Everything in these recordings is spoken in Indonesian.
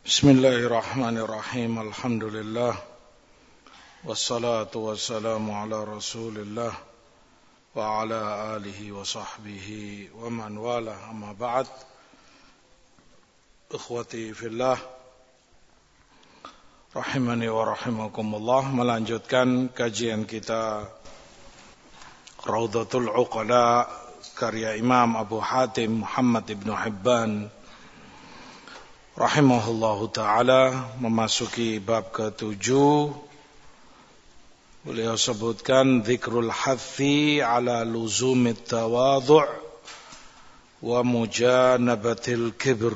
Bismillahirrahmanirrahim. Alhamdulillah. Wassalatu wassalamu ala Rasulillah wa ala alihi wa sahbihi wa man wala, amma ba'd. Ikhwati fillah, rahimani wa rahimakumullah. Melanjutkan kajian kita Raudhatul Uqala karya Imam Abu Hatim Muhammad ibn Hibban rahimahullahu ta'ala, memasuki bab ke-7. Beliau sebutkan dzikrul hathi ala luzumit tawadhu' wa mujanabatil kibr.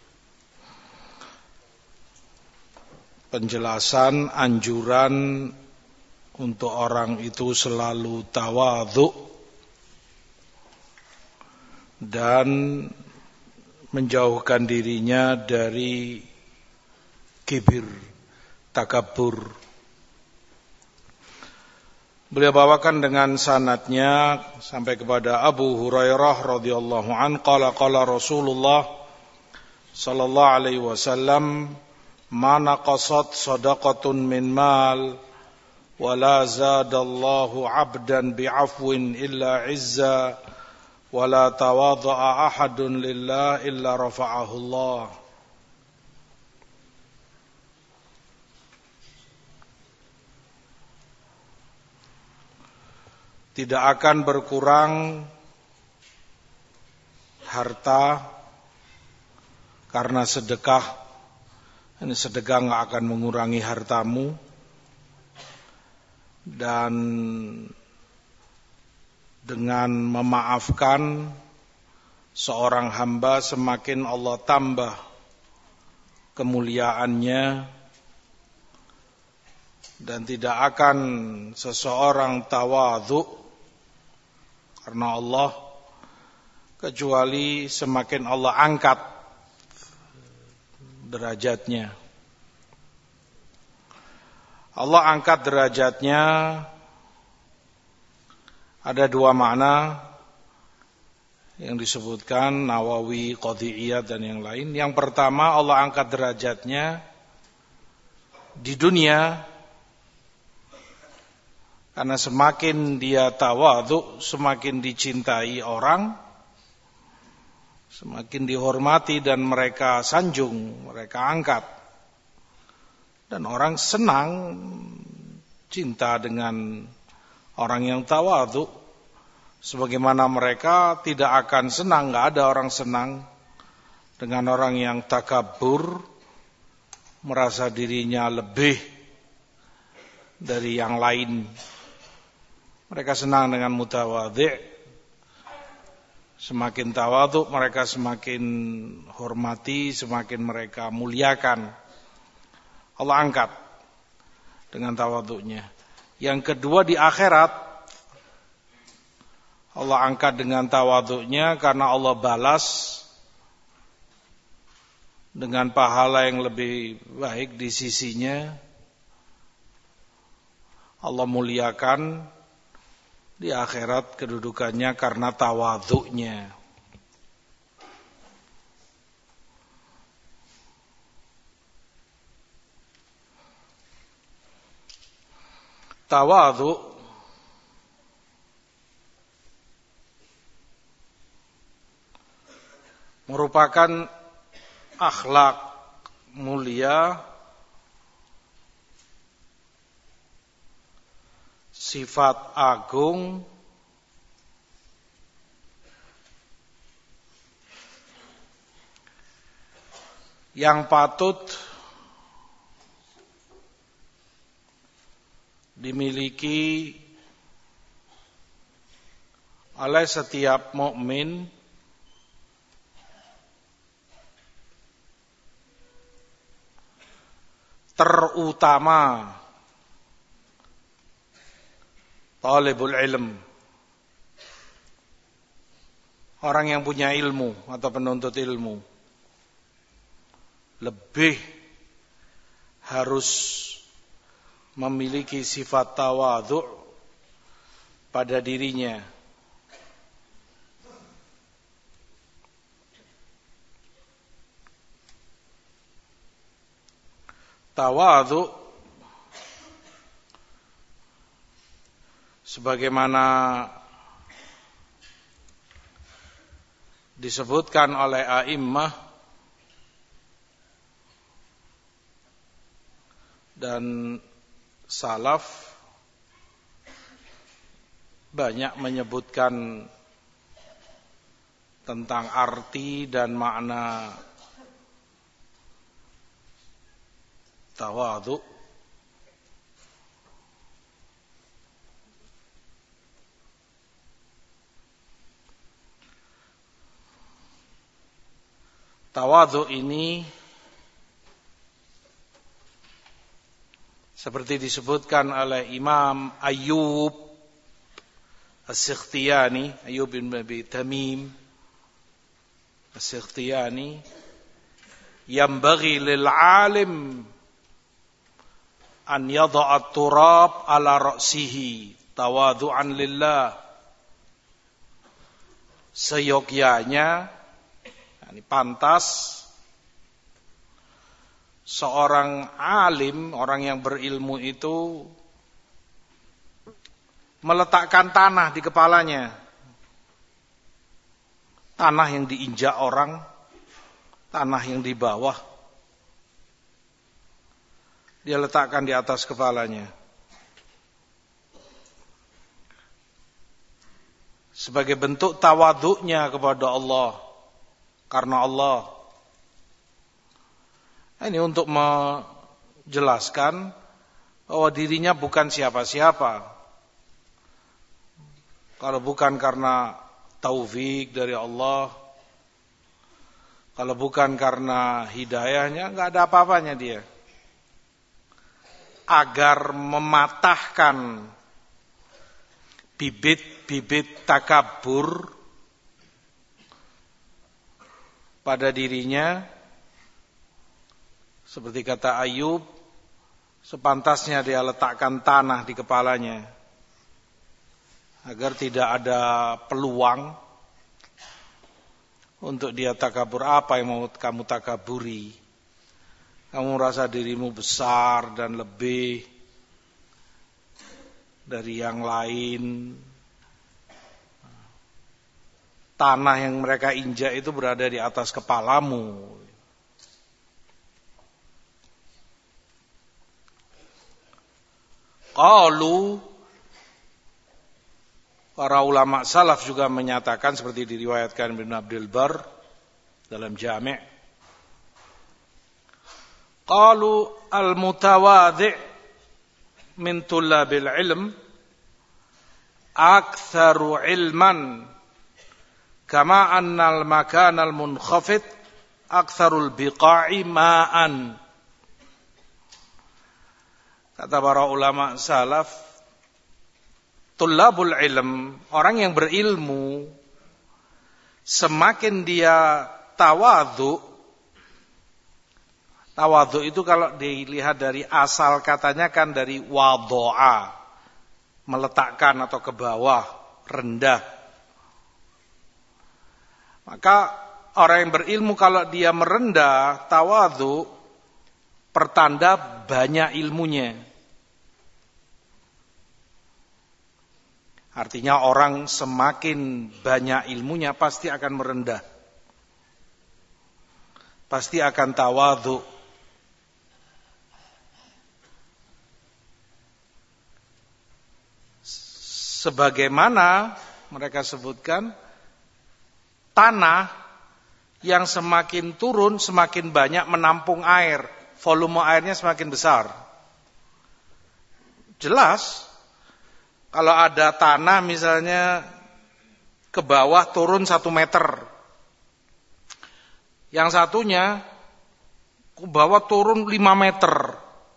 Penjelasan anjuran untuk orang itu selalu tawadhu' dan menjauhkan dirinya dari kibir, takabur. Beliau bawakan dengan sanadnya sampai kepada Abu Hurairah radhiyallahu an, qala Rasulullah sallallahu alaihi wasallam, ma naqasat shadaqatun min mal wa la zadallahu 'abdan bi'afwin illa 'izza wa la tawadha'a ahadun lillah illa rafa'ahu Allah. Tidak akan berkurang harta karena sedekah. Ini sedekah enggak akan mengurangi hartamu. Dan dengan memaafkan seorang hamba semakin Allah tambah kemuliaannya, dan tidak akan seseorang tawadhu karena Allah kecuali semakin Allah angkat derajatnya. Allah angkat derajatnya. Ada dua makna yang disebutkan Nawawi, Qadhi'iyah dan yang lain. Yang pertama, Allah angkat derajatnya di dunia, karena semakin dia tawadhu, semakin dicintai orang, semakin dihormati dan mereka sanjung, mereka angkat. Dan orang senang, cinta dengan orang yang tawadhu, sebagaimana mereka tidak akan senang, enggak ada orang senang dengan orang yang takabur, merasa dirinya lebih dari yang lain. Mereka senang dengan mutawadhi'. Semakin tawadhu mereka semakin hormati, semakin mereka muliakan. Allah angkat dengan tawadhu'nya. Yang kedua, di akhirat Allah angkat dengan tawadhu'nya karena Allah balas dengan pahala yang lebih baik di sisinya. Allah muliakan di akhirat kedudukannya karena tawadhu'nya. Tawadhu merupakan akhlak mulia, sifat agung yang patut dimiliki oleh setiap mukmin, terutama talibul ilm, orang yang punya ilmu atau penuntut ilmu, lebih harus memiliki sifat tawadhu' pada dirinya. Tawadhu sebagaimana disebutkan oleh a'immah dan salaf, banyak menyebutkan tentang arti dan makna tawadhu. Tawadhu ini seperti disebutkan oleh Imam Ayyub As-Sikhtiyani, Ayyub bin Abi Tamim As-Sikhtiyani, yanbaghi lil alim an yada'a at-turab ala ra'sihi tawadhu'an lillah. Seyogyanya, ini pantas seorang alim, orang yang berilmu itu meletakkan tanah di kepalanya. Tanah yang diinjak orang, tanah yang di bawah, dia letakkan di atas kepalanya. Sebagai bentuk tawadhu'nya kepada Allah. Karena Allah. Ini untuk menjelaskan bahwa dirinya bukan siapa-siapa. Kalau bukan karena taufik dari Allah, kalau bukan karena hidayahnya, enggak ada apa-apanya dia. Agar mematahkan bibit-bibit takabur pada dirinya, seperti kata Ayub, sepantasnya dia letakkan tanah di kepalanya agar tidak ada peluang untuk dia takabur. Apa yang mau kamu takaburi? Kamu merasa dirimu besar dan lebih dari yang lain. Tanah yang mereka injak itu berada di atas kepalamu. Qalu, para ulama salaf juga menyatakan seperti diriwayatkan Ibnu Abdul Bar dalam Jami'. Qalu al-mutawadhi' min tullabil ilm aktsaru ilman kama annal makanal munkhafid aktsarul biqa'i ma'an. Kata para ulama salaf, tullabul ilm, orang yang berilmu, semakin dia tawadhu. Tawadhu itu kalau dilihat dari asal katanya kan dari wado'a, meletakkan atau ke bawah, rendah. Maka orang yang berilmu kalau dia merendah, tawadhu, pertanda banyak ilmunya. Artinya orang semakin banyak ilmunya pasti akan merendah. Pasti akan tawadhu. Sebagaimana mereka sebutkan, tanah yang semakin turun semakin banyak menampung air, volume airnya semakin besar. Jelas, kalau ada tanah misalnya ke bawah turun 1 meter, yang satunya ke bawah turun 5 meter,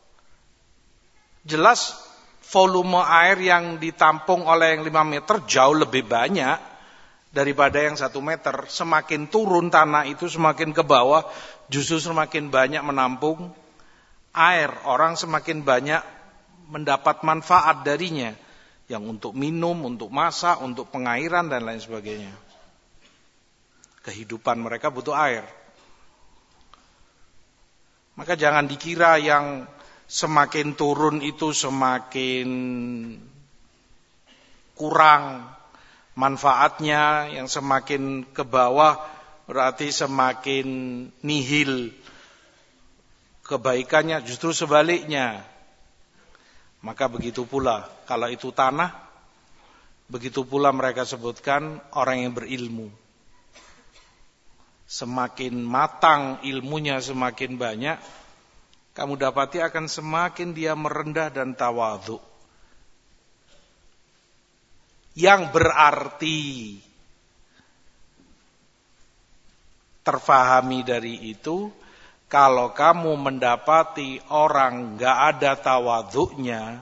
jelas volume air yang ditampung oleh yang 5 meter jauh lebih banyak daripada yang 1 meter. Semakin turun tanah itu semakin ke bawah justru semakin banyak menampung air. Orang semakin banyak mendapat manfaat darinya, yang untuk minum, untuk masak, untuk pengairan dan lain sebagainya. Kehidupan mereka butuh air. Maka jangan dikira yang semakin turun itu semakin kurang manfaatnya, yang semakin ke bawah berarti semakin nihil kebaikannya, justru sebaliknya. Maka begitu pula kalau itu tanah, begitu pula mereka sebutkan orang yang berilmu. Semakin matang ilmunya, semakin banyak, kamu dapati akan semakin dia merendah dan tawadhu. Yang berarti terfahami dari itu, kalau kamu mendapati orang gak ada tawadhunya,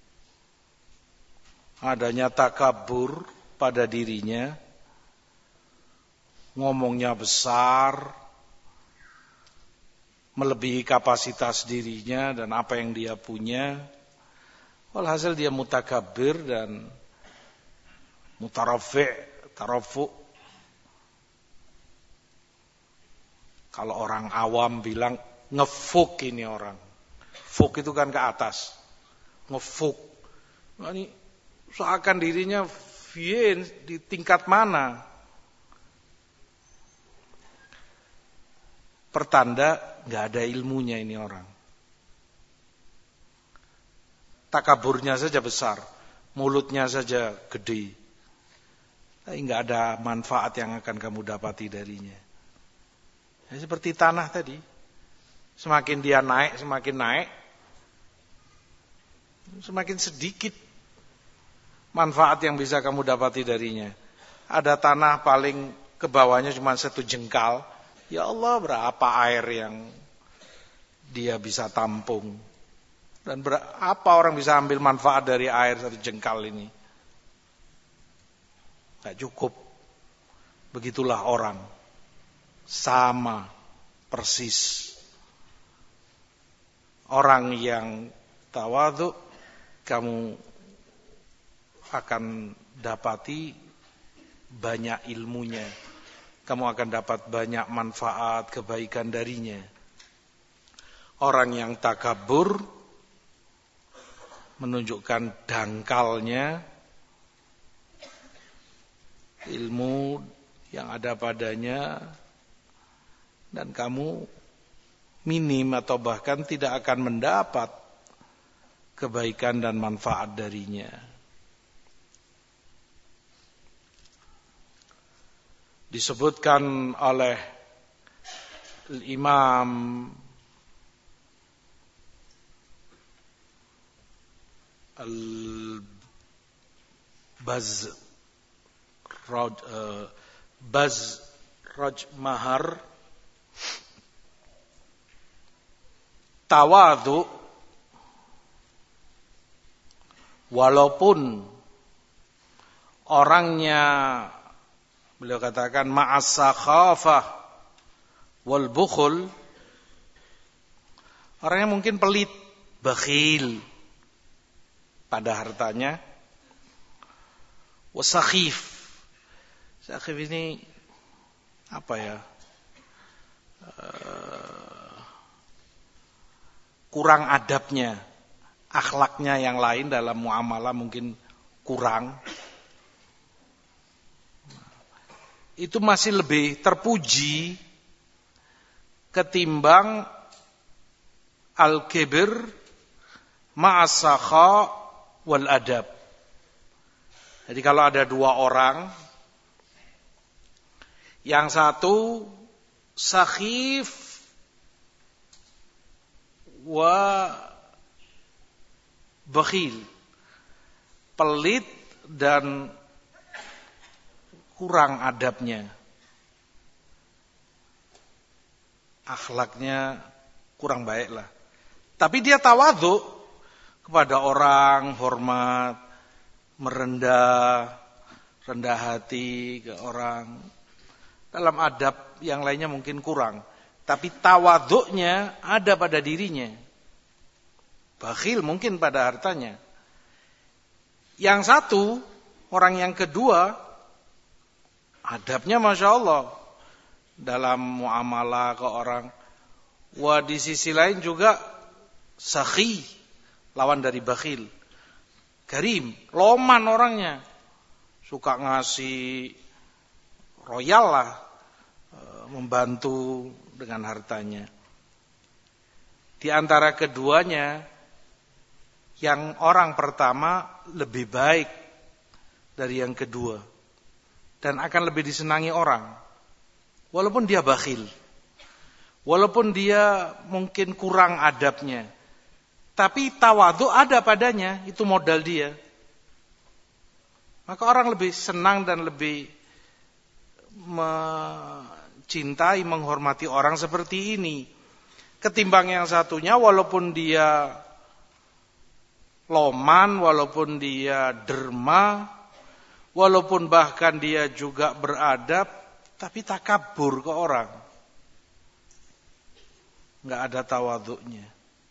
adanya takabur pada dirinya, ngomongnya besar, melebihi kapasitas dirinya dan apa yang dia punya, walhasil dia mutakabir dan tarafu. Kalau orang awam bilang ngefuk ini orang. Fuk itu kan ke atas. Ngefuk. Nah, ini seakan dirinya di tingkat mana? Pertanda nggak ada ilmunya ini orang. Takaburnya saja besar, mulutnya saja gede. Tapi nggak ada manfaat yang akan kamu dapati darinya. Ya, seperti tanah tadi, semakin dia naik, semakin sedikit manfaat yang bisa kamu dapati darinya. Ada tanah paling ke bawahnya cuma 1 jengkal. Ya Allah, berapa air yang dia bisa tampung. Dan apa orang bisa ambil manfaat dari air 1 jengkal ini. Tidak cukup. Begitulah orang. Sama persis. Orang yang tawadhu, kamu akan dapati banyak ilmunya. Kamu akan dapat banyak manfaat, kebaikan darinya. Orang yang takabur menunjukkan dangkalnya ilmu yang ada padanya, dan kamu minim atau bahkan tidak akan mendapat kebaikan dan manfaat darinya. Disebutkan oleh Imam Bazrajmahar, tawadhu walaupun orangnya, beliau katakan ma'as-sakhafah wal bukhul, orangnya mungkin pelit, bakhil pada hartanya, wasakhif. Sakhif ini apa ya? Kurang adabnya, akhlaknya yang lain dalam muamalah mungkin kurang. Itu masih lebih terpuji ketimbang al-kibir ma'as-sakha wal adab. Jadi kalau ada 2 orang, yang satu sakhif wa bakhil, pelit dan kurang adabnya, akhlaknya kurang baiklah. Tapi dia tawadhu kepada orang, hormat, merendah hati ke orang. Dalam adab yang lainnya mungkin kurang, tapi tawadhunya ada pada dirinya. Bakhil mungkin pada hartanya. Yang satu, orang yang kedua, adabnya Masya Allah dalam muamalah ke orang, Di sisi lain juga sakhi, lawan dari bakhil. Karim, loman orangnya. Suka ngasih royal lah, membantu dengan hartanya. Di antara keduanya, yang orang pertama lebih baik dari yang kedua. Dan akan lebih disenangi orang. Walaupun dia bakhil. Walaupun dia mungkin kurang adabnya. Tapi tawadhu ada padanya, itu modal dia. Maka orang lebih senang dan lebih mencintai, menghormati orang seperti ini. Ketimbang yang satunya, walaupun dia loman, walaupun dia derma, walaupun bahkan dia juga beradab, tapi takabur ke orang. Enggak ada tawadhu'nya.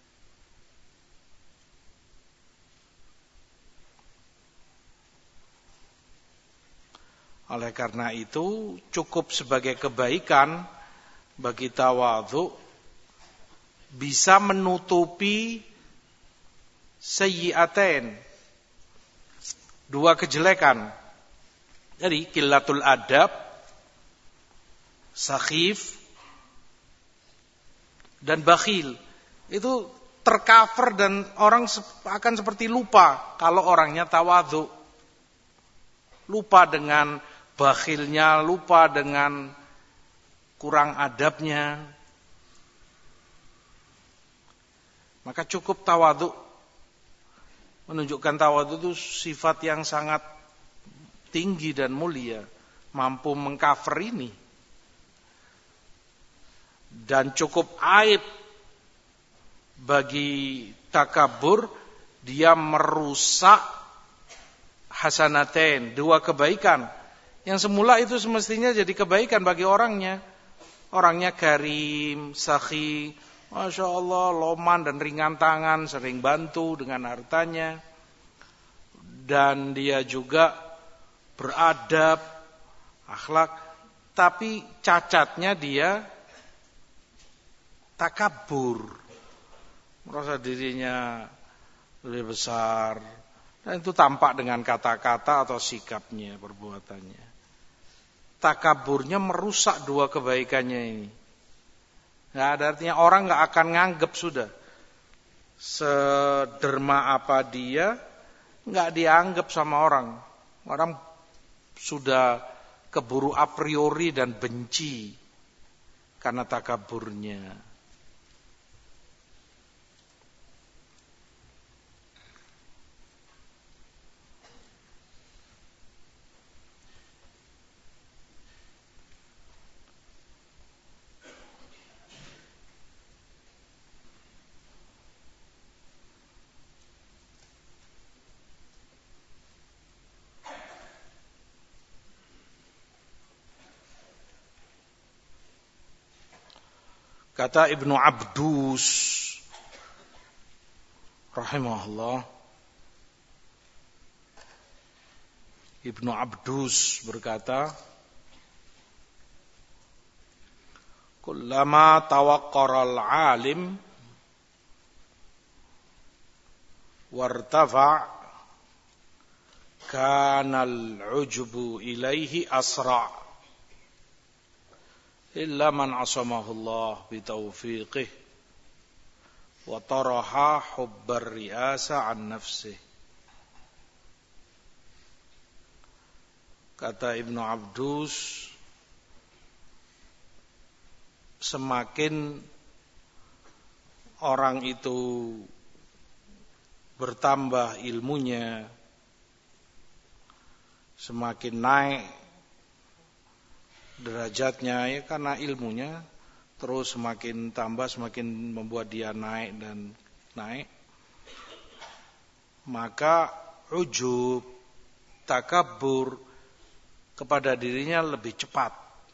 Oleh karena itu, cukup sebagai kebaikan bagi tawadhu bisa menutupi sayyi'atain, dua kejelekan. Jadi qillatul adab, sakhif, dan bakhil. Itu tercover dan orang akan seperti lupa kalau orangnya tawadhu. Lupa dengan bakhilnya, lupa dengan kurang adabnya. Maka cukup tawadhu. Menunjukkan tawadhu itu sifat yang sangat tinggi dan mulia, mampu mengcover ini. Dan cukup aib bagi takabur, dia merusak hasanatain, dua kebaikan. Yang semula itu semestinya jadi kebaikan bagi orangnya. Orangnya karim, sakhi, Masya Allah, loman dan ringan tangan, sering bantu dengan hartanya. Dan dia juga beradab, akhlak. Tapi cacatnya dia takabur. Merasa dirinya lebih besar. Dan itu tampak dengan kata-kata atau sikapnya, perbuatannya. Takaburnya merusak dua kebaikannya ini. Nggak ada artinya, orang nggak akan nganggep sudah. Sederma apa dia, nggak dianggap sama orang. Orang sudah keburu a priori dan benci karena takaburnya. Kata Ibnu Abdus rahimahullah, Ibnu Abdus berkata, kullama tawaqqara al-alim wartafa' kana al-'ujbu ilaihi asra' illa man asamahu Allah bitaufiqih wa taraha hubbar riasa an nafsih. Kata Ibnu Abdus, semakin orang itu bertambah ilmunya, semakin naik derajatnya, ya karena ilmunya terus semakin tambah, semakin membuat dia naik dan naik, maka ujub, takabur kepada dirinya lebih cepat.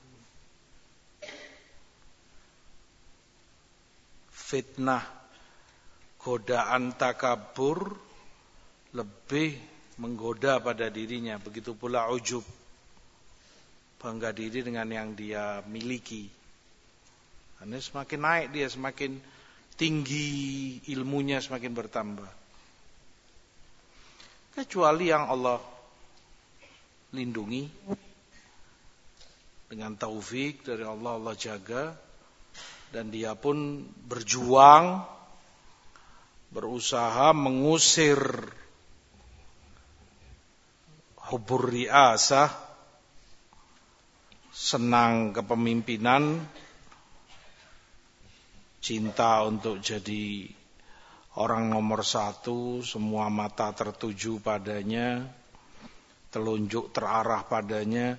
Fitnah, godaan takabur lebih menggoda pada dirinya. Begitu pula ujub, bangga diri dengan yang dia miliki. Karena semakin naik dia, semakin tinggi ilmunya, semakin bertambah. Kecuali yang Allah lindungi dengan taufik dari Allah, Allah jaga, dan dia pun berjuang, berusaha mengusir hubur riasah, senang kepemimpinan, cinta untuk jadi orang nomor satu, semua mata tertuju padanya, telunjuk terarah padanya.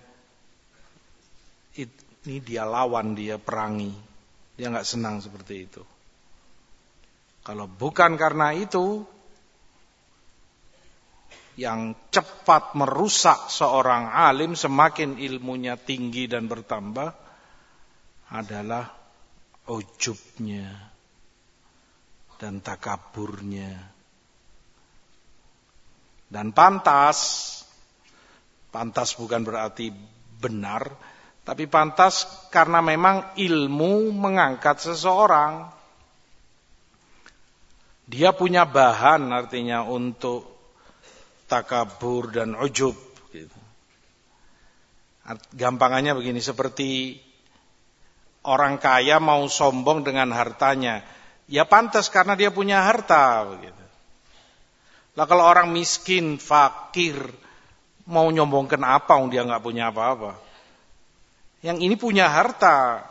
Ini dia lawan, dia perangi. Dia nggak senang seperti itu. Kalau bukan karena itu, yang cepat merusak seorang alim semakin ilmunya tinggi dan bertambah adalah ujubnya dan takaburnya. Dan pantas bukan berarti benar, tapi pantas karena memang ilmu mengangkat seseorang. Dia punya bahan artinya untuk takabur dan ujub gitu. Gampangannya begini, seperti orang kaya mau sombong dengan hartanya, ya pantas karena dia punya harta begitu. Lah kalau orang miskin, fakir, mau nyombongkan apa dia nggak punya apa-apa. Yang ini punya harta,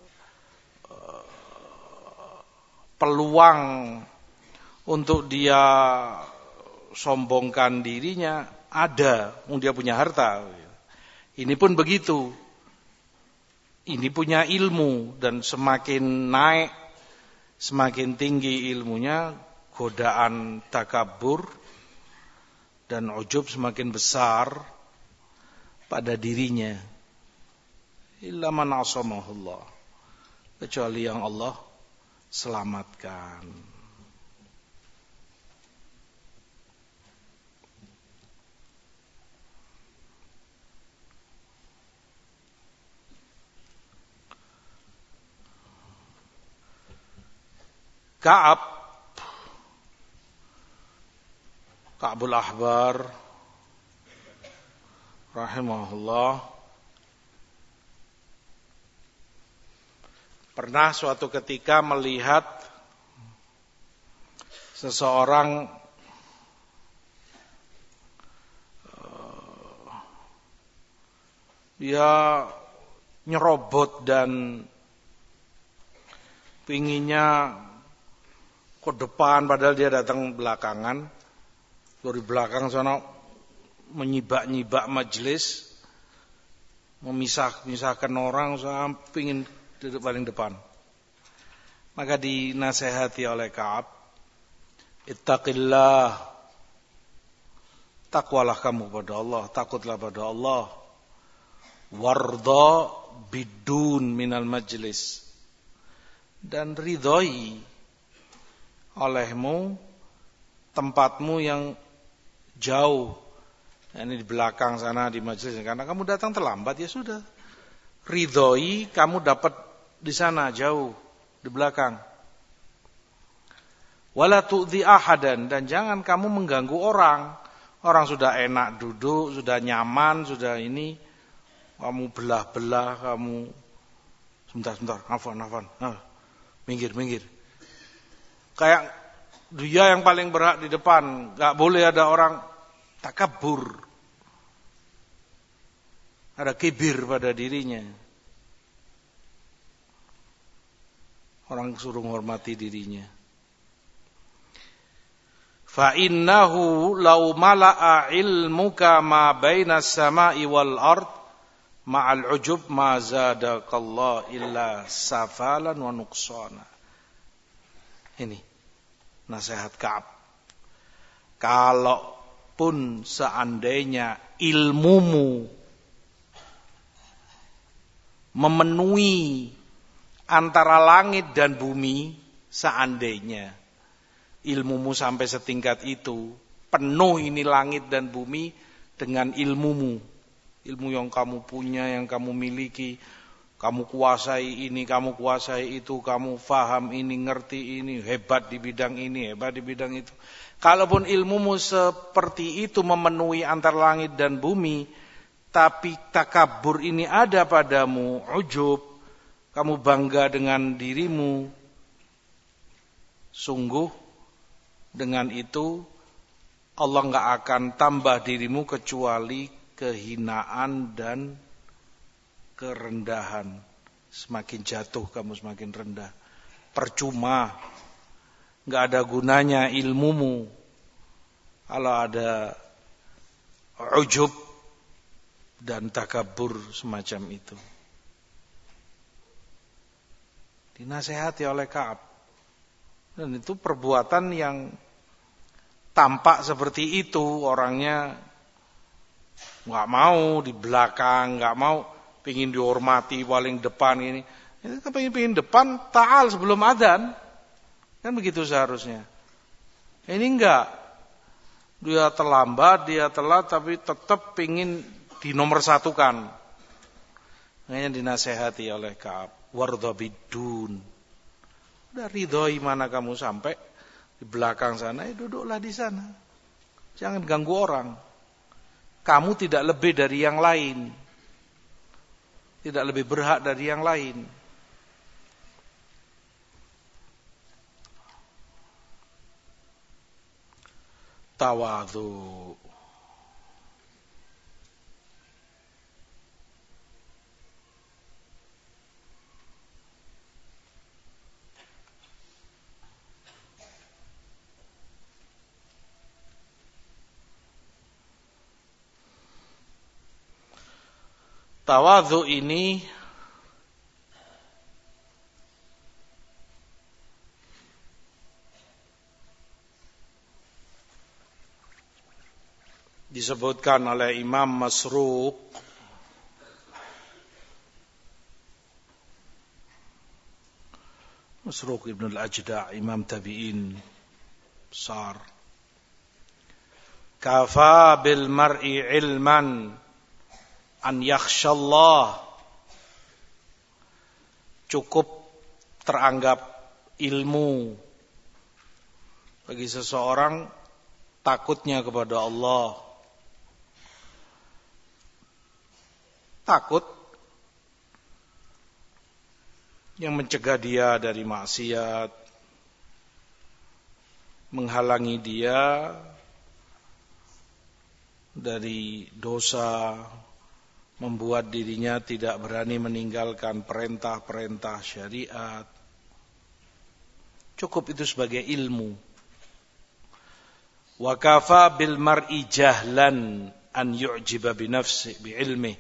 peluang untuk dia sombongkan dirinya ada, dia punya harta. Ini pun begitu. Ini punya ilmu, dan semakin naik, semakin tinggi ilmunya, godaan takabur dan ujub semakin besar pada dirinya. Illa man asamahullah, kecuali yang Allah selamatkan. Ka'bul Ahbar rahimahullah pernah suatu ketika melihat seseorang dia nyerobot dan pinginnya ke depan, padahal dia datang belakangan. Dari belakang sana menyibak-nyibak majelis, memisahkan orang, saya pingin duduk paling depan. Maka dinasehati oleh Ka'ab, ittaqillah, takwalah kamu pada Allah, takutlah pada Allah, warda bidun minal majlis, dan ridhoi olehmu tempatmu yang jauh, ini di belakang sana di majelis, karena kamu datang terlambat, ya sudah, ridhoi kamu dapat di sana jauh di belakang. Wala tu'dhi ahadan, dan jangan kamu mengganggu orang. Orang sudah enak duduk, sudah nyaman, sudah ini, kamu belah-belah, kamu sebentar, afwan, minggir. Kayak dia yang paling berhak di depan, gak boleh ada orang takabur, ada kibir pada dirinya. Orang suruh menghormati dirinya. Fa innahu law mala'a ilmuka ma baina as-sama'i wal ard ma'al ujub ma zadakallah illa safalan wa nuqsana. Ini nasihat Ka'ab. Kalaupun seandainya ilmumu memenuhi antara langit dan bumi, seandainya ilmumu sampai setingkat itu, penuh ini langit dan bumi dengan ilmumu, ilmu yang kamu punya, yang kamu miliki, Kamu kuasai ini, kamu kuasai itu, kamu faham ini, ngerti ini, hebat di bidang ini, hebat di bidang itu. Kalaupun ilmumu seperti itu memenuhi antar langit dan bumi, tapi takabur ini ada padamu, ujub, kamu bangga dengan dirimu, sungguh dengan itu Allah enggak akan tambah dirimu kecuali kehinaan dan kerendahan. Semakin jatuh kamu semakin rendah. Percuma, enggak ada gunanya ilmumu kalau ada ujub dan takabur semacam itu. Dinasehati oleh Ka'ab. Dan itu perbuatan yang tampak seperti itu, orangnya enggak mau di belakang, enggak mau pengin dihormati paling depan ini. Ini kan pengin depan ta'al sebelum adzan. Kan begitu seharusnya. Ini enggak. Dia terlambat, dia telat tapi tetap pengin dinomorsatukan. Makanya dinasehati oleh Ka'ab, wardha bidun. Udah ridhoi mana kamu sampai di belakang sana, duduklah di sana. Jangan ganggu orang. Kamu tidak lebih dari yang lain. Tidak lebih berhak dari yang lain. Tawadhu. Tawadhu ini disebutkan oleh Imam Masruq Ibn al-Ajda', Imam Tabi'in besar. Kafa bil mar'i ilman an yakhshallah. Cukup teranggap ilmu bagi seseorang takutnya kepada Allah. Takut yang mencegah dia dari maksiat, menghalangi dia dari dosa, membuat dirinya tidak berani meninggalkan perintah-perintah syariat. Cukup itu sebagai ilmu. Wa kafa bil mar'i jahlan an yu'jiba bi nafsi bi ilmi.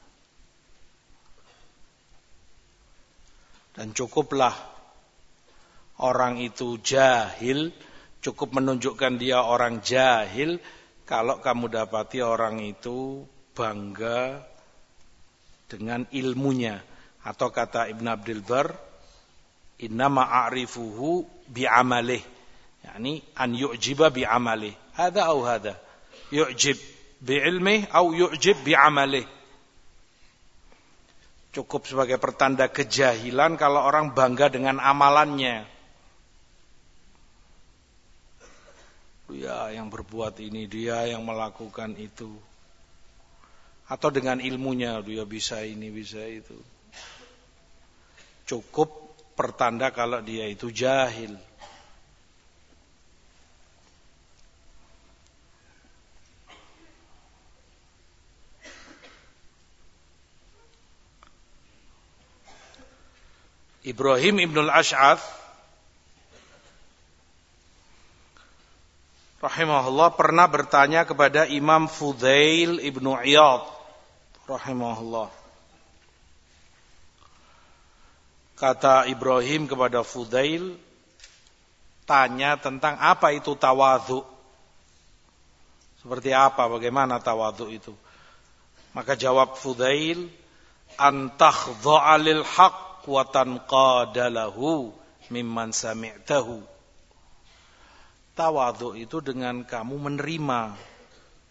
Dan cukuplah orang itu jahil, cukup menunjukkan dia orang jahil kalau kamu dapati orang itu bangga dengan ilmunya. Atau kata Ibn Abdul Bar, innama a'rifuhu bi'amalih, yani an yu'jiba bi'amalih, hadha au hadha, yu'jib bi'ilmih au yu'jib bi'amalih. Cukup sebagai pertanda kejahilan kalau orang bangga dengan amalannya. Dia yang berbuat ini, dia yang melakukan itu. Atau dengan ilmunya, dia bisa ini, bisa itu. Cukup pertanda kalau dia itu jahil. Ibrahim ibn al-Ash'ath rahimahullah pernah bertanya kepada Imam Fudail ibn Iyad rahimahullah. Kata Ibrahim kepada Fudail, tanya tentang apa itu tawadhu. Seperti apa, bagaimana tawadhu itu? Maka jawab Fudail, an takhdha'a lil haqq wa tanqada lahu mimman sami'tahu. Tawadhu itu dengan kamu menerima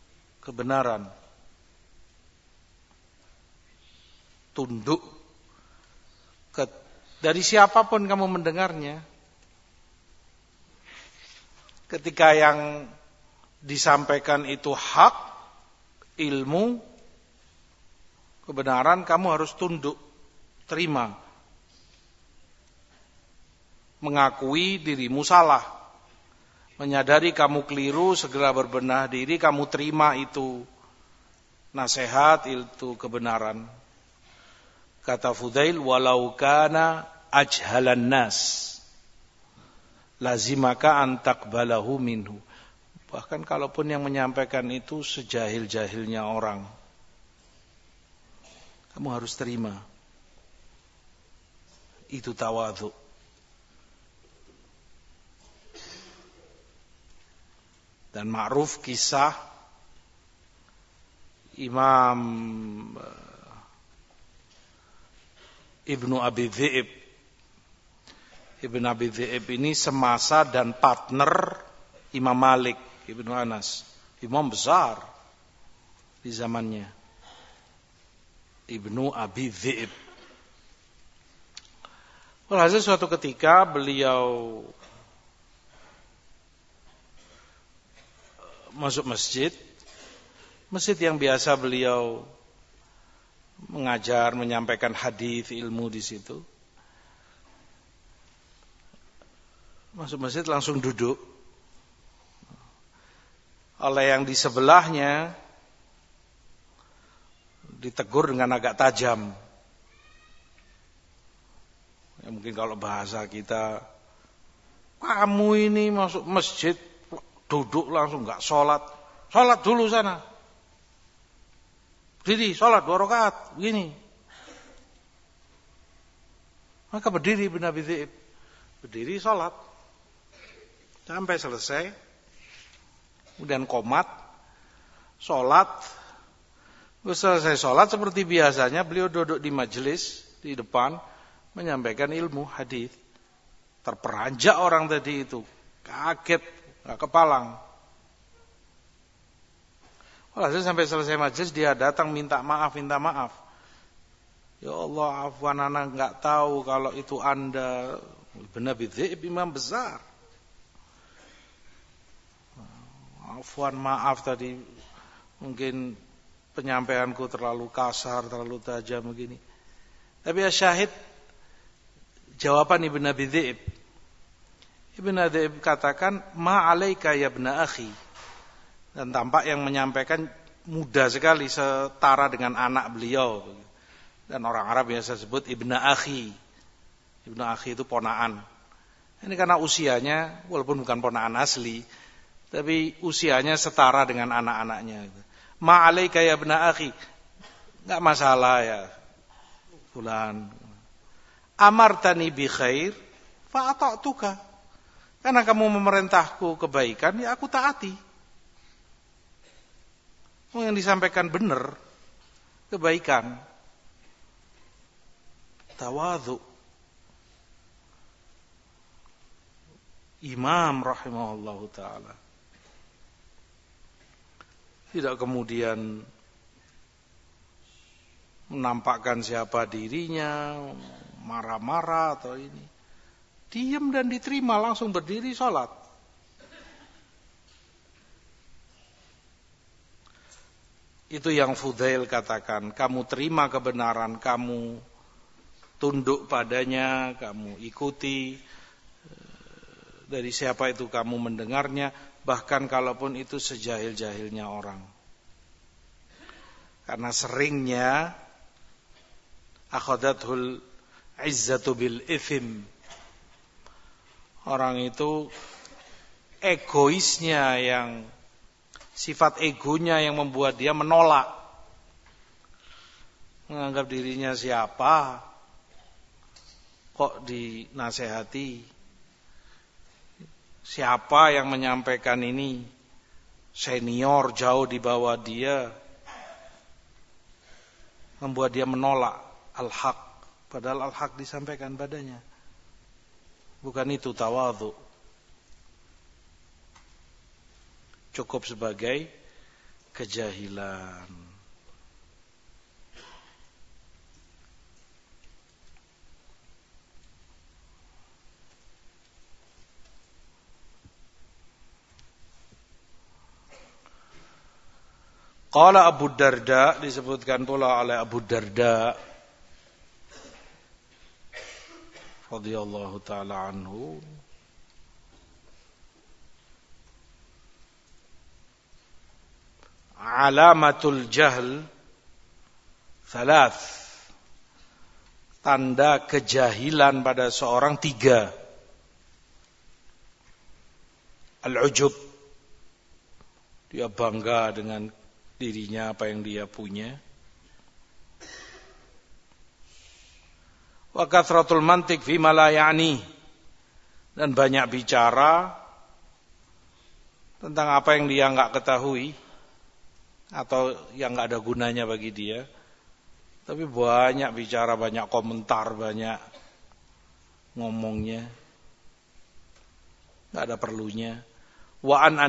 kebenaran, tunduk Dari siapapun kamu mendengarnya. Ketika yang disampaikan itu hak, ilmu, kebenaran, kamu harus tunduk, terima. Mengakui dirimu salah. Menyadari kamu keliru, segera berbenah diri, kamu terima itu nasihat, itu kebenaran. Kata Fudail, walau kana ajhalan nas, lazimaka an taqbalahu minhu. Bahkan kalaupun yang menyampaikan itu sejahil-jahilnya orang, kamu harus terima. Itu tawadhu. Dan ma'ruf kisah Imam Ibnu Abi Dhi'ib. Ibnu Abi Dhi'ib ini semasa dan partner Imam Malik Ibnu Anas, imam besar di zamannya. Ibnu Abi Dhi'ib. Walhasil suatu ketika beliau masuk masjid yang biasa beliau mengajar, menyampaikan hadis, ilmu di situ. Masuk masjid langsung duduk. Oleh yang di sebelahnya ditegur dengan agak tajam. Ya, mungkin kalau bahasa kita, kamu ini masuk masjid duduk langsung enggak sholat. Sholat dulu sana. Berdiri, sholat 2 rakaat, begini. Maka berdiri Ibnu Abi Dhi'ib. Berdiri sholat. Sampai selesai. Kemudian qomat. Sholat. Selesai sholat seperti biasanya beliau duduk di majelis, di depan. Menyampaikan ilmu, hadis. Terperanjak orang tadi itu. Kaget, gak kepalang. Walhasil sampai selesai majelis dia datang minta maaf. Ya Allah, afwan ana enggak tahu kalau itu Anda Ibnu Abi Dhi'ib imam besar. Afwan, maaf tadi mungkin penyampaianku terlalu kasar, terlalu tajam begini. Tapi ya syahid jawaban Ibnu Abi Dhi'ib. Ibnu Abi Dhi'ib katakan, "Ma 'alaika ya ibna akhi." Dan tampak yang menyampaikan muda sekali, setara dengan anak beliau. Dan orang Arab biasa sebut ibna akhi. Ibna akhi itu ponaan. Ini karena usianya, walaupun bukan ponaan asli, tapi usianya setara dengan anak-anaknya. Ma'alaika ya ibna akhi. Enggak masalah ya, fulan. Amartani bi khair, fa'ata'tuka. Karena kamu memerintahku kebaikan, ya aku taati. Yang disampaikan benar, kebaikan, tawadhu. Imam rahimahullah ta'ala tidak kemudian menampakkan siapa dirinya, marah-marah atau ini. Diam dan diterima, langsung berdiri sholat. Itu yang Fudail katakan, kamu terima kebenaran, kamu tunduk padanya, kamu ikuti dari siapa itu kamu mendengarnya, bahkan kalaupun itu sejahil-jahilnya orang. Karena seringnya akhadathul izzatu bil ithim. Orang itu egoisnya yang sifat egonya yang membuat dia menolak. Menganggap dirinya siapa, kok dinasehati. Siapa yang menyampaikan ini, senior jauh di bawah dia. Membuat dia menolak al-haq. Padahal al-haq disampaikan padanya. Bukan itu tawadhu. Cukup sebagai kejahilan. Qala Abu Darda, disebutkan pula oleh Abu Darda radhiyallahu taala anhu, alamatul jahl thalath, tanda kejahilan pada seorang 3. Al-ujub, dia bangga dengan dirinya, apa yang dia punya. Wa kathratul mantiq fima la ya'ni, dan banyak bicara tentang apa yang dia enggak ketahui atau yang enggak ada gunanya bagi dia. Tapi banyak bicara, banyak komentar, banyak ngomongnya, enggak ada perlunya. Wa an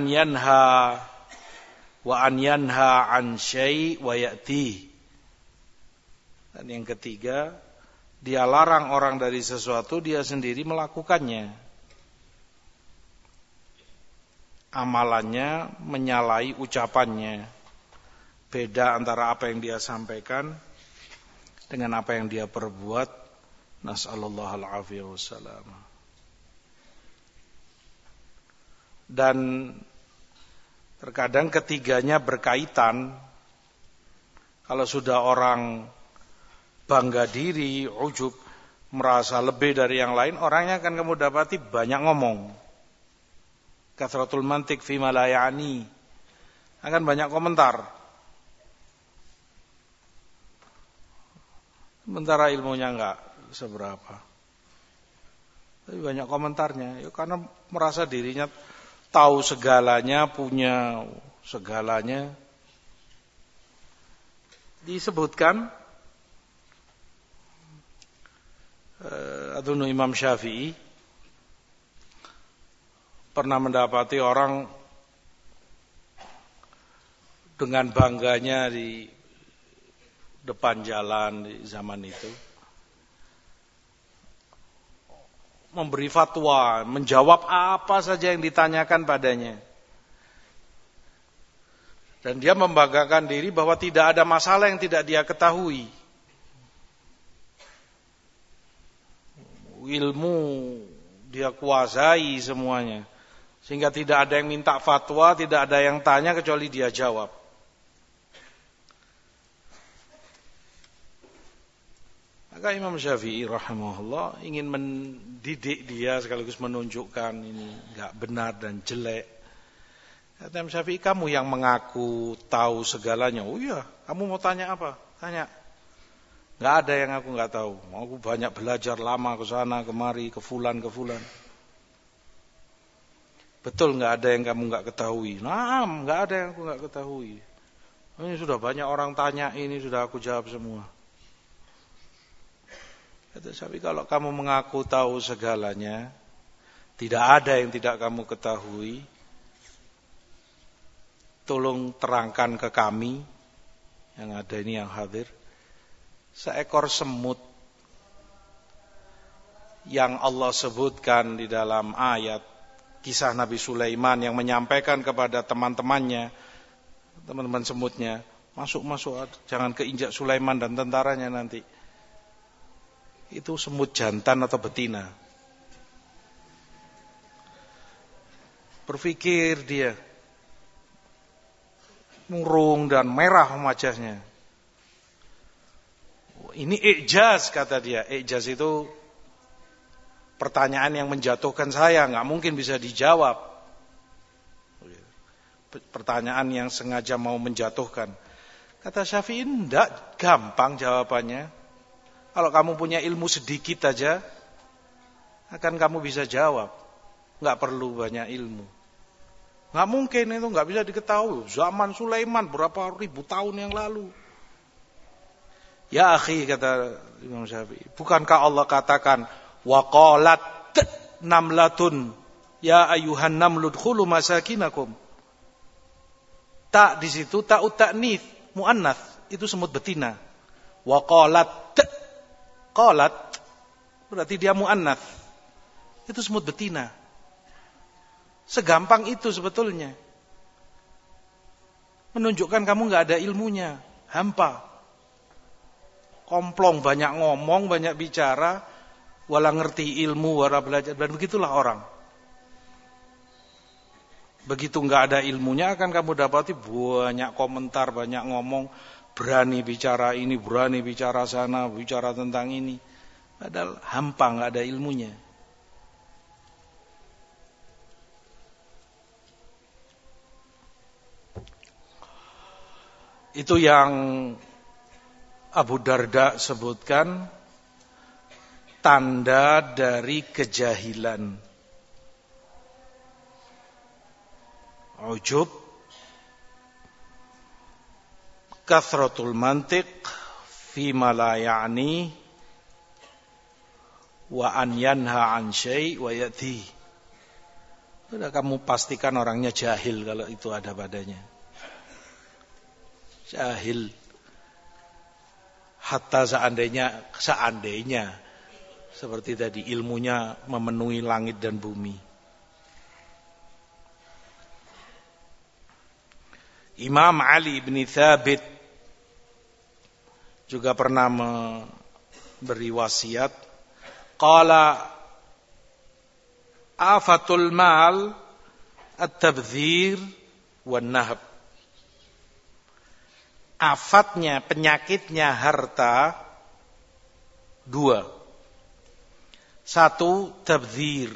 yanha an syai' wa ya'ti. Dan yang ketiga, dia larang orang dari sesuatu, dia sendiri melakukannya. Amalannya menyalahi ucapannya. Beda antara apa yang dia sampaikan dengan apa yang dia perbuat. Nas'alullah al-afiyah wassalam. Dan terkadang ketiganya berkaitan. Kalau sudah orang bangga diri, ujub, merasa lebih dari yang lain, orangnya akan kamu dapati banyak ngomong. Kathratul mantiq fima la ya'ni, akan banyak komentar. Sementara ilmunya enggak seberapa, tapi banyak komentarnya. Ya, karena merasa dirinya tahu segalanya, punya segalanya. Disebutkan Adunu Imam Syafi'i pernah mendapati orang dengan bangganya di depan jalan di zaman itu, memberi fatwa, menjawab apa saja yang ditanyakan padanya. Dan dia membanggakan diri bahwa tidak ada masalah yang tidak dia ketahui. Ilmu dia kuasai semuanya, sehingga tidak ada yang minta fatwa, tidak ada yang tanya kecuali dia jawab. Maka Imam Syafi'i rahimahullah ingin mendidik dia sekaligus menunjukkan ini enggak benar dan jelek. Kata Imam Syafi'i, kamu yang mengaku tahu segalanya. Oh iya, kamu mau tanya apa? Tanya. Enggak ada yang aku enggak tahu. Aku banyak belajar lama ke sana kemari, ke fulan. Betul enggak ada yang kamu enggak ketahui? Nah, enggak ada yang aku enggak ketahui. Ini sudah banyak orang tanya, ini sudah aku jawab semua. Kata Syafi'i, kalau kamu mengaku tahu segalanya, tidak ada yang tidak kamu ketahui, tolong terangkan ke kami yang ada ini, yang hadir, seekor semut yang Allah sebutkan di dalam ayat kisah Nabi Sulaiman yang menyampaikan kepada teman-temannya, teman-teman semutnya, masuk, jangan keinjak Sulaiman dan tentaranya nanti. Itu semut jantan atau betina. Berpikir dia, murung dan merah wajahnya. Ini i'jaz, kata dia. I'jaz itu pertanyaan yang menjatuhkan saya, nggak mungkin bisa dijawab. Pertanyaan yang sengaja mau menjatuhkan. Kata Syafi'i, enggak, gampang jawabannya. Kalau kamu punya ilmu sedikit aja, akan kamu bisa jawab. Nggak perlu banyak ilmu. Nggak mungkin, itu nggak bisa diketahui. Zaman Sulaiman berapa ribu tahun yang lalu. Ya akhi, kata Imam Syafi'i, bukankah Allah katakan waqalat namlatun ya ayuhan namlu dkhulu masakinakum. Tak di situ ta'ut ta'nits muannats, itu semut betina. Waqalat, qalat berarti dia muannats. Itu semut betina. Segampang itu sebetulnya. menunjukkan kamu nggak ada ilmunya, hampa. Komplong, banyak ngomong, banyak bicara, wala ngerti ilmu, wala belajar, dan begitulah orang. Begitu nggak ada ilmunya akan kamu dapati banyak komentar, banyak ngomong, berani bicara ini, berani bicara sana, bicara tentang ini. Padahal hampa, nggak ada ilmunya. Itu yang Abu Darda sebutkan tanda dari kejahilan. Ujub, kathratul mantiq fima la ya'ni wa an yanha an syai' wa yati. Sudah kamu pastikan orangnya jahil kalau itu ada padanya. Jahil. Hatta seandainya seperti tadi ilmunya memenuhi langit dan bumi. Imam Ali bin Thabit juga pernah memberi wasiat, qala afatul mal at-tabdzir wan nahb. Afatnya, penyakitnya harta dua. Satu, tabdzir.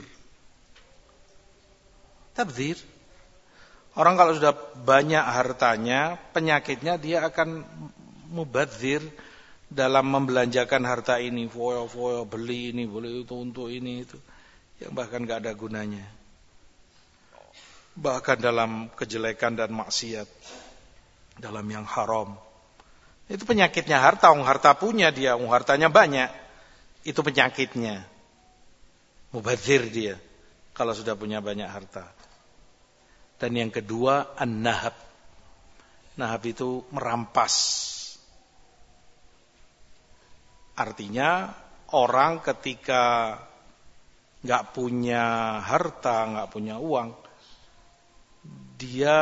Tabdzir. Orang kalau sudah banyak hartanya, penyakitnya dia akan mubadzir dalam membelanjakan harta ini. Foya-foya, beli ini, beli itu, untuk ini, itu. Yang bahkan gak ada gunanya. Bahkan dalam kejelekan dan maksiat. Dalam yang haram. Itu penyakitnya harta. Harta punya dia, hartanya banyak. Itu penyakitnya. Mubadzir dia. Kalau sudah punya banyak harta. Dan yang kedua, an-nahab. Nahab itu merampas. Artinya orang ketika nggak punya harta, nggak punya uang, dia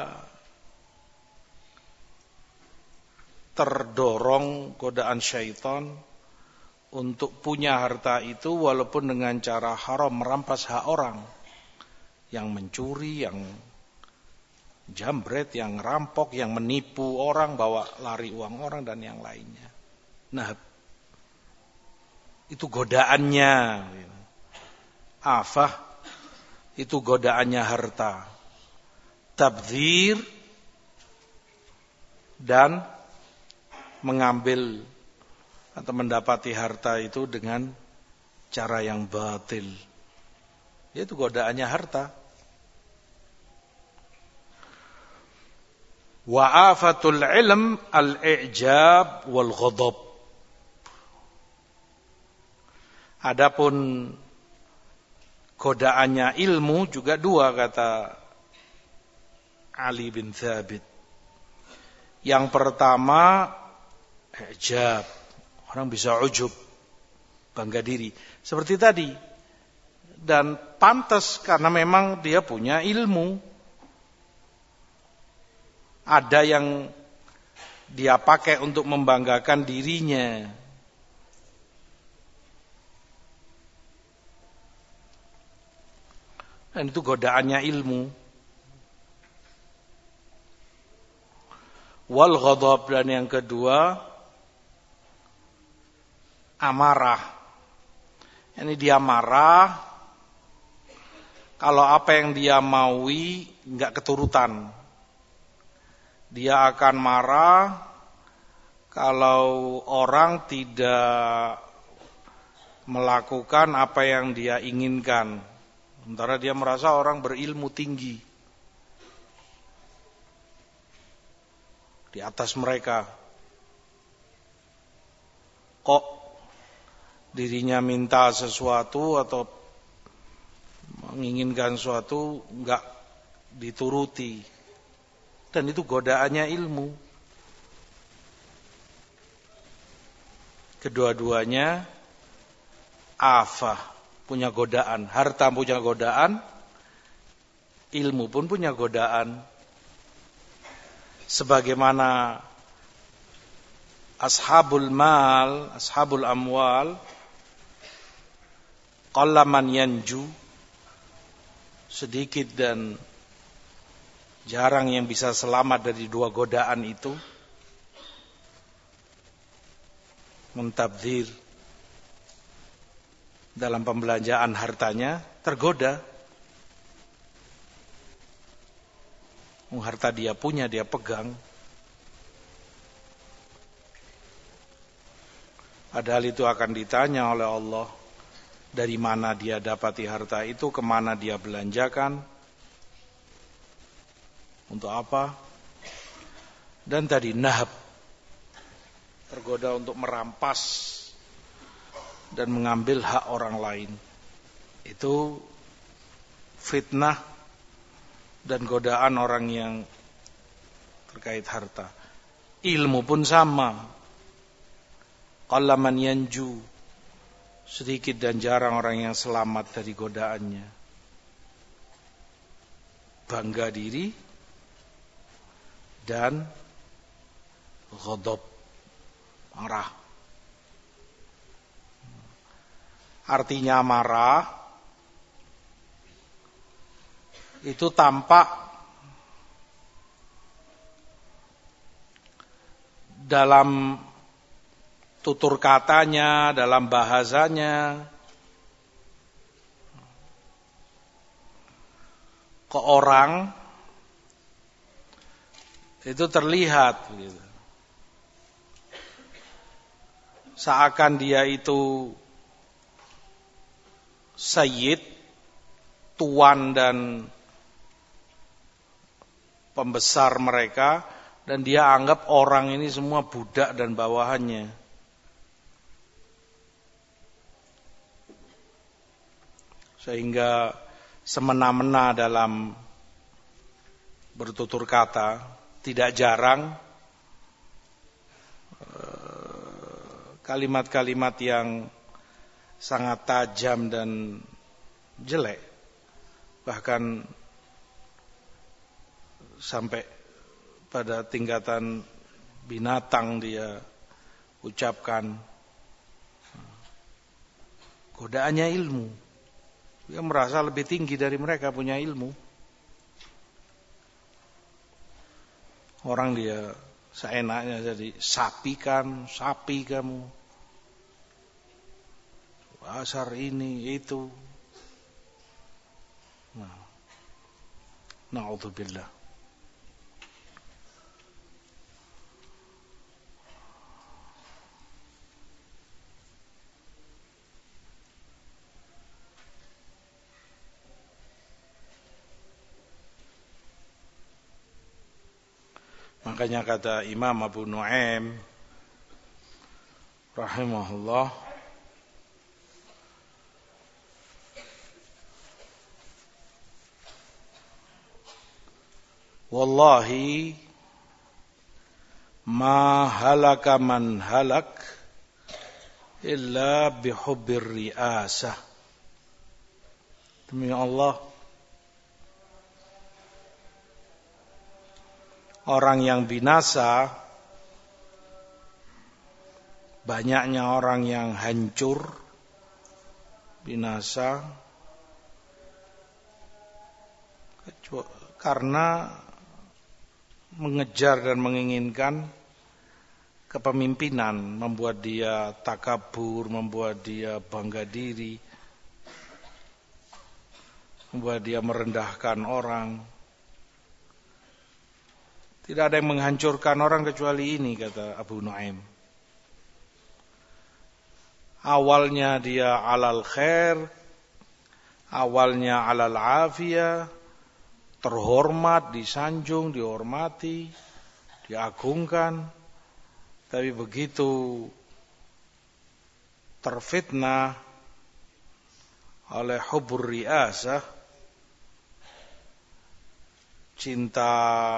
terdorong godaan syaitan untuk punya harta itu walaupun dengan cara haram, merampas hak orang. Yang mencuri, yang jambret, yang rampok, yang menipu orang, bawa lari uang orang dan yang lainnya. Nah, itu godaannya. Afah, itu godaannya harta. Tabdzir dan mengambil atau mendapati harta itu dengan cara yang batil. Itu godaannya harta. Wa afatul ilm al-i'jab wal ghadab. Adapun godaannya ilmu juga dua, kata Ali bin Thabit. Yang pertama i'jab. Orang bisa ujub, bangga diri. Seperti tadi. Dan pantas karena memang dia punya ilmu. Ada yang dia pakai untuk membanggakan dirinya. Dan itu godaannya ilmu. Wal ghadab, dan yang kedua amarah. Ini dia marah kalau apa yang dia maui enggak keturutan. Dia akan marah kalau orang tidak melakukan apa yang dia inginkan. Sementara dia merasa orang berilmu tinggi di atas mereka. Kok dirinya minta sesuatu atau menginginkan sesuatu enggak dituruti. Dan itu godaannya ilmu. Kedua-duanya afah, punya godaan. Harta punya godaan, ilmu pun punya godaan. sebagaimana ashabul mal, ashabul amwal, qallaman yanju, sedikit dan jarang yang bisa selamat dari dua godaan itu, mentabdzir dalam pembelanjaan hartanya, tergoda. Harta dia punya, dia pegang. Padahal itu akan ditanya oleh Allah, dari mana dia dapati harta itu, kemana dia belanjakan, untuk apa? Dan tadi nahab, tergoda untuk merampas dan mengambil hak orang lain. Itu fitnah dan godaan orang yang terkait harta. Ilmu pun sama. Qallaman yanju, sedikit dan jarang orang yang selamat dari godaannya. Bangga diri dan ghadab, marah. Artinya marah itu tampak dalam tutur katanya, dalam bahasanya, ke orang itu terlihat gitu. Seakan dia itu sayyid, tuan dan pembesar mereka, dan dia anggap orang ini semua budak dan bawahannya. Sehingga semena-mena dalam bertutur kata. Tidak jarang kalimat-kalimat yang sangat tajam dan jelek, bahkan sampai pada tingkatan binatang dia ucapkan. Godaannya ilmu, dia merasa lebih tinggi dari mereka, punya ilmu. Orang dia seenaknya jadi sapi kamu, asar ini itu. Na'udzubillah. Makanya kata Imam Abu Nu'aim rahimahullah, wallahi ma halaka man halak illa bihubbir riasah. Demi Allah, orang yang binasa, banyaknya orang yang hancur, binasa, karena mengejar dan menginginkan kepemimpinan, membuat dia takabur, membuat dia bangga diri, membuat dia merendahkan orang. Tidak ada yang menghancurkan orang kecuali ini, kata Abu Nu'aim. Awalnya dia alal khair, awalnya alal afiyah, terhormat, disanjung, dihormati, diagungkan. Tapi begitu terfitnah oleh hubur riasah, cinta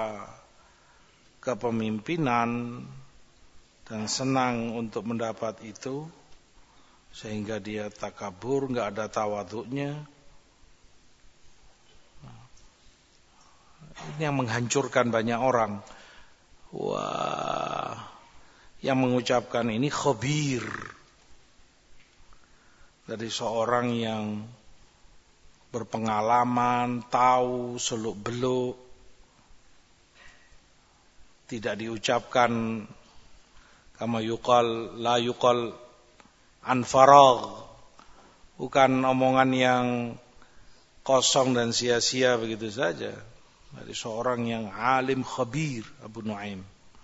kepemimpinan dan senang untuk mendapat itu, sehingga dia takabur, enggak ada tawadhu'nya. Ini yang menghancurkan banyak orang. Wah, yang mengucapkan ini khabir, dari seorang yang berpengalaman, tahu seluk-beluk, tidak diucapkan kama yuqal, la yuqal an faragh, bukan omongan yang kosong dan sia-sia begitu saja, dari seorang yang alim khabir, Abu Nuaim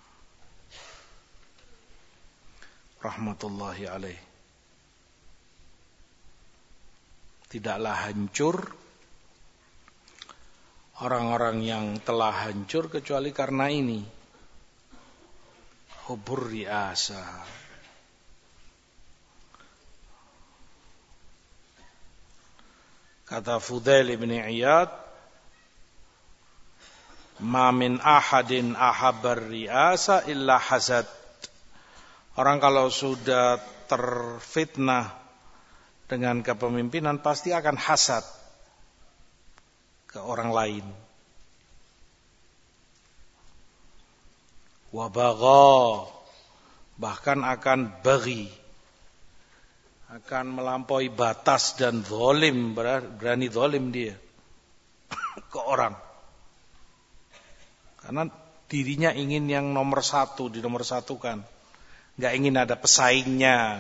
rahmatullahi alaih. Tidaklah hancur orang-orang yang telah hancur kecuali karena ini, hubur riasa. Kata Fudail bin Iyad, ma min ahadin ahabbar riasa illa hasad. Orang kalau sudah terfitnah dengan kepemimpinan pasti akan hasad ke orang lain. Wa bagha, bahkan akan baghi, akan melampaui batas dan zalim, berani zalim dia ke orang. Karena dirinya ingin yang nomor satu, dinomor satukan, nggak ingin ada pesaingnya.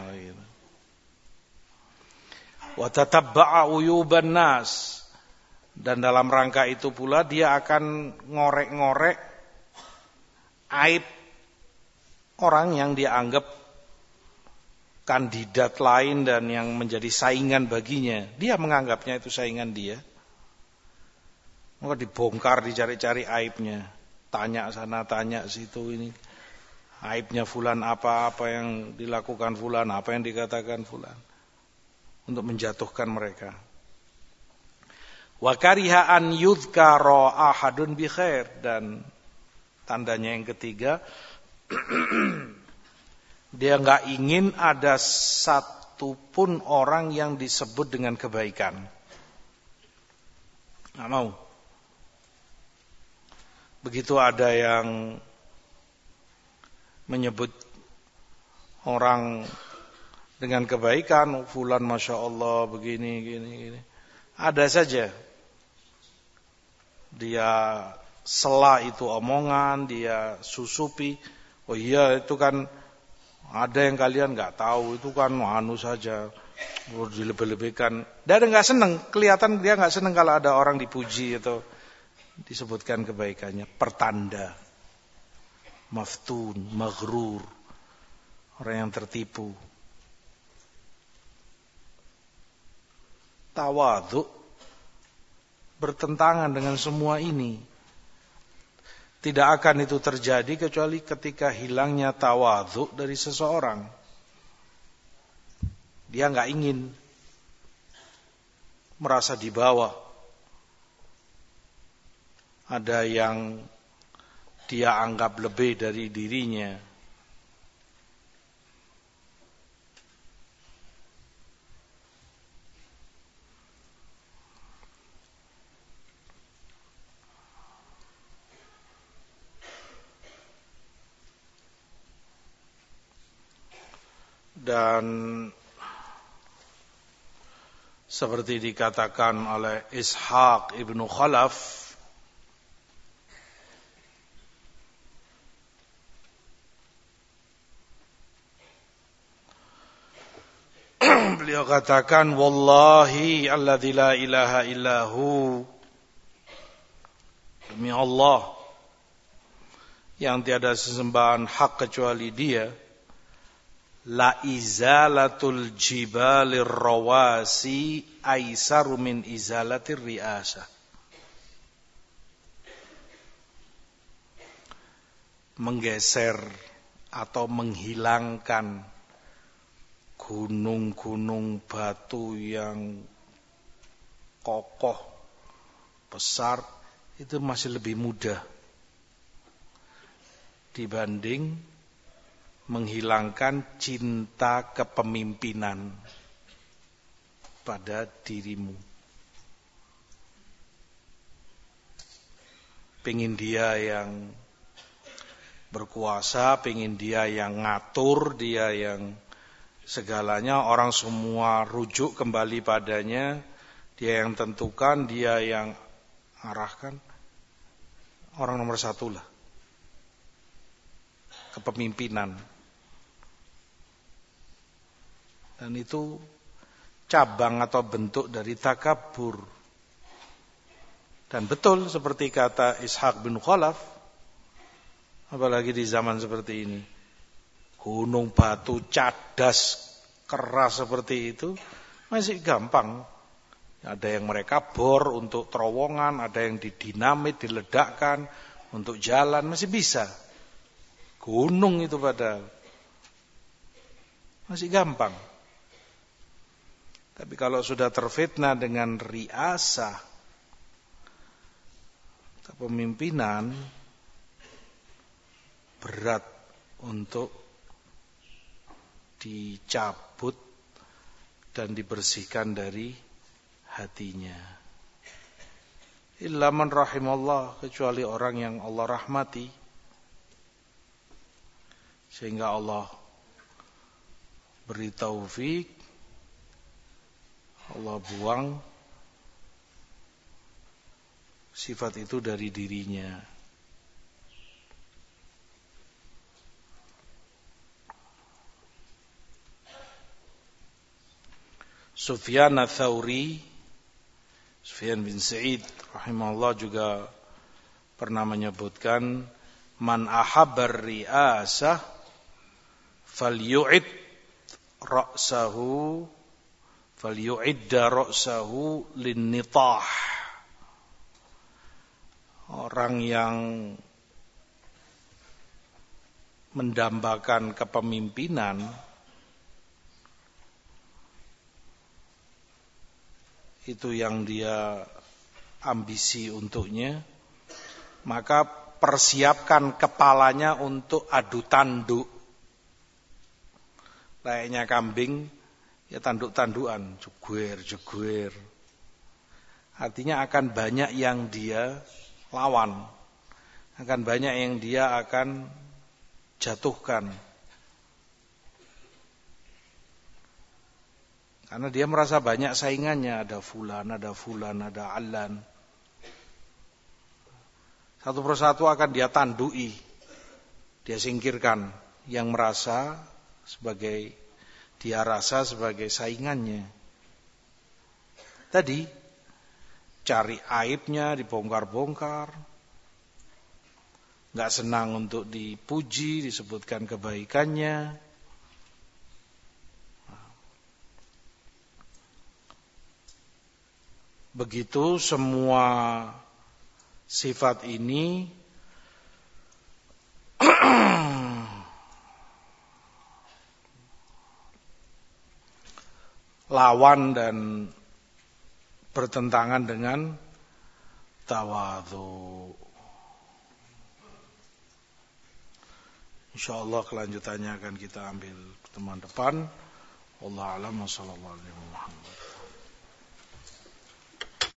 Wa tatabba'a uyuban nas, dan dalam rangka itu pula dia akan ngorek-ngorek aib orang yang dia anggap kandidat lain dan yang menjadi saingan baginya. Dia menganggapnya itu saingan dia. Maka dibongkar, dicari-cari aibnya. Tanya sana, tanya situ, ini aibnya fulan apa yang dilakukan fulan, apa yang dikatakan fulan, untuk menjatuhkan mereka. Wa kariha an yudhkara ahadun bi khair, dan tandanya yang ketiga, dia enggak ingin ada satu pun orang yang disebut dengan kebaikan. Enggak mau. Begitu ada yang menyebut orang dengan kebaikan, fulan masya Allah begini, gini. Ada saja dia sela itu omongan, dia susupi. Oh iya, itu kan ada yang kalian nggak tahu, itu kan anu saja, dilebih-lebihkan. Dia nggak seneng, kelihatan dia nggak seneng kalau ada orang dipuji atau disebutkan kebaikannya. Pertanda maftun, maghrur, orang yang tertipu. Tawadhu bertentangan dengan semua ini. Tidak akan itu terjadi kecuali ketika hilangnya tawadhu dari seseorang. Dia nggak ingin merasa di bawah. Ada yang dia anggap lebih dari dirinya. Dan seperti dikatakan oleh Ishaq ibnu Khalaf, beliau katakan, wallahi alladzi la ilaha illahu, demi Allah yang tiada sesembahan hak kecuali dia, la izalatul jibalir rawasi aisaru min izalatir riasa. Menggeser atau menghilangkan gunung-gunung batu yang kokoh, besar, itu masih lebih mudah dibanding menghilangkan cinta kepemimpinan pada dirimu. Pengen dia yang berkuasa, pengen dia yang ngatur, dia yang segalanya, orang semua rujuk kembali padanya, dia yang tentukan, dia yang arahkan. Orang nomor satu lah, kepemimpinan. Dan itu cabang atau bentuk dari takabur. Dan betul seperti kata Ishaq bin Khalaf, apalagi di zaman seperti ini, gunung batu cadas keras seperti itu masih gampang. Ada yang mereka bor untuk terowongan, ada yang didinamit, diledakkan untuk jalan, masih bisa. Gunung itu padahal masih gampang. Tapi kalau sudah terfitnah dengan riasah, kepemimpinan, berat untuk dicabut dan dibersihkan dari hatinya. Illa man rahimallah, kecuali orang yang Allah rahmati, sehingga Allah beri taufik, Allah buang sifat itu dari dirinya. Sufyan ats-Tsauri, Sufyan bin Sa'id rahimahullah juga pernah menyebutkan, man ahabbar ri'asah falyu'id ra'sahu falyu'idda ra'sahu linnitah. Orang yang mendambakan kepemimpinan itu yang dia ambisi untuknya, maka persiapkan kepalanya untuk adu tanduk. Layaknya kambing, ya tanduk-tandukan, jeguer. Artinya akan banyak yang dia lawan, akan banyak yang dia akan jatuhkan. Karena dia merasa banyak saingannya, ada fulan, ada alan. Satu persatu akan dia tandui, dia singkirkan yang merasa sebagai, dia rasa sebagai saingannya. Tadi cari aibnya, dibongkar-bongkar, nggak senang untuk dipuji, disebutkan kebaikannya. Begitu semua sifat ini lawan dan bertentangan dengan tawadhu. Insyaallah kelanjutannya akan kita ambil pertemuan depan. Wallahu a'lam wa sallallahu alaihi wasallam.